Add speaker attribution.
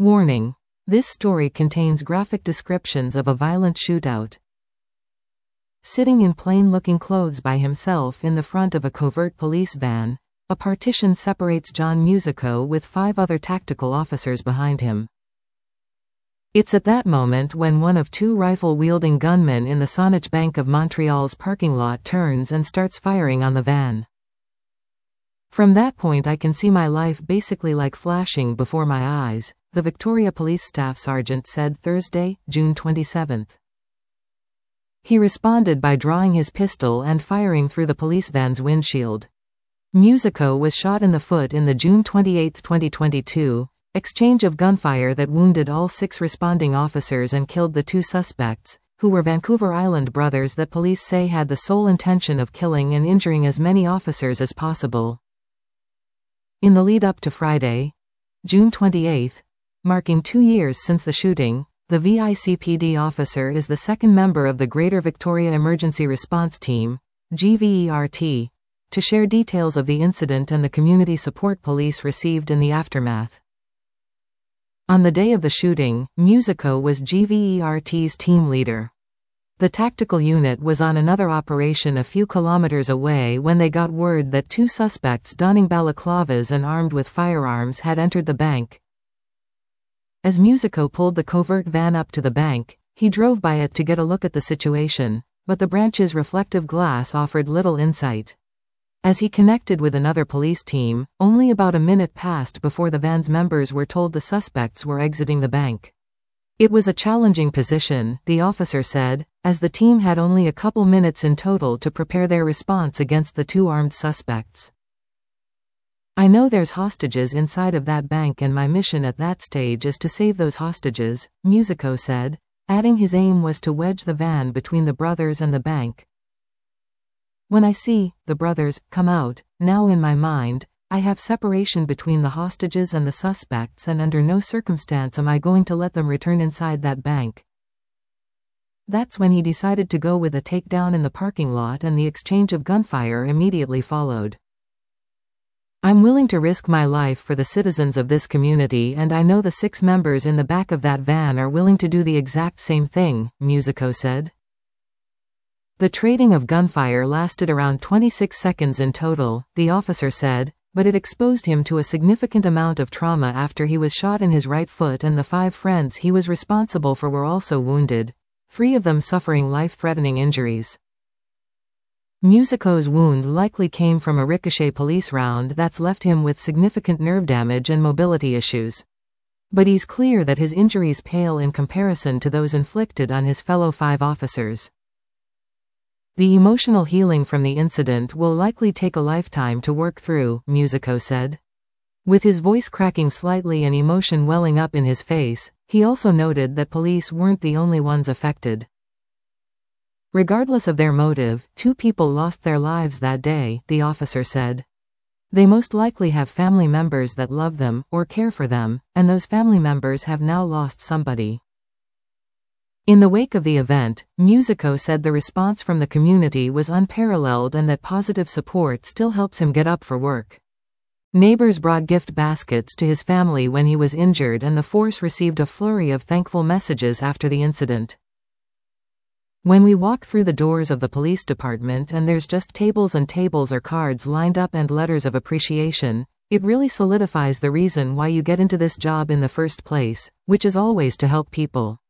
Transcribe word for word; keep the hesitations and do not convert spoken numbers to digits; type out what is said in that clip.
Speaker 1: Warning: this story contains graphic descriptions of a violent shootout. Sitting in plain-looking clothes by himself in the front of a covert police van, a partition separates John Musico with five other tactical officers behind him. It's at that moment when one of two rifle-wielding gunmen in the Sonnich Bank of Montreal's parking lot turns and starts firing on the van. From that point I can see my life basically like flashing before my eyes, the Victoria Police Staff Sergeant said Thursday, June twenty-seventh. He responded by drawing his pistol and firing through the police van's windshield. Musico was shot in the foot in the June twenty-eighth, twenty twenty-two, exchange of gunfire that wounded all six responding officers and killed the two suspects, who were Vancouver Island brothers that police say had the sole intention of killing and injuring as many officers as possible. In the lead-up to Friday, June twenty-eighth, marking two years since the shooting, the V I C P D officer is the second member of the Greater Victoria Emergency Response Team, G V E R T, to share details of the incident and the community support police received in the aftermath. On the day of the shooting, Musico was G V E R T's team leader. The tactical unit was on another operation a few kilometers away when they got word that two suspects donning balaclavas and armed with firearms had entered the bank. As Musico pulled the covert van up to the bank, he drove by it to get a look at the situation, but the branch's reflective glass offered little insight. As he connected with another police team, only about a minute passed before the van's members were told the suspects were exiting the bank. It was a challenging position, the officer said, as the team had only a couple minutes in total to prepare their response against the two armed suspects. I know there's hostages inside of that bank and my mission at that stage is to save those hostages, Musico said, adding his aim was to wedge the van between the brothers and the bank. When I see the brothers come out, now in my mind, I have separation between the hostages and the suspects and under no circumstance am I going to let them return inside that bank. That's when he decided to go with a takedown in the parking lot and the exchange of gunfire immediately followed. I'm willing to risk my life for the citizens of this community and I know the six members in the back of that van are willing to do the exact same thing, Musico said. The trading of gunfire lasted around twenty-six seconds in total, the officer said, but it exposed him to a significant amount of trauma after he was shot in his right foot and the five friends he was responsible for were also wounded, three of them suffering life-threatening injuries. Musico's wound likely came from a ricochet police round that's left him with significant nerve damage and mobility issues. But he's clear that his injuries pale in comparison to those inflicted on his fellow five officers. The emotional healing from the incident will likely take a lifetime to work through, Musico said. With his voice cracking slightly and emotion welling up in his face, he also noted that police weren't the only ones affected. Regardless of their motive, two people lost their lives that day, the officer said. They most likely have family members that love them, or care for them, and those family members have now lost somebody. In the wake of the event, Musico said the response from the community was unparalleled and that positive support still helps him get up for work. Neighbors brought gift baskets to his family when he was injured and the force received a flurry of thankful messages after the incident. When we walk through the doors of the police department and there's just tables and tables or cards lined up and letters of appreciation, it really solidifies the reason why you get into this job in the first place, which is always to help people.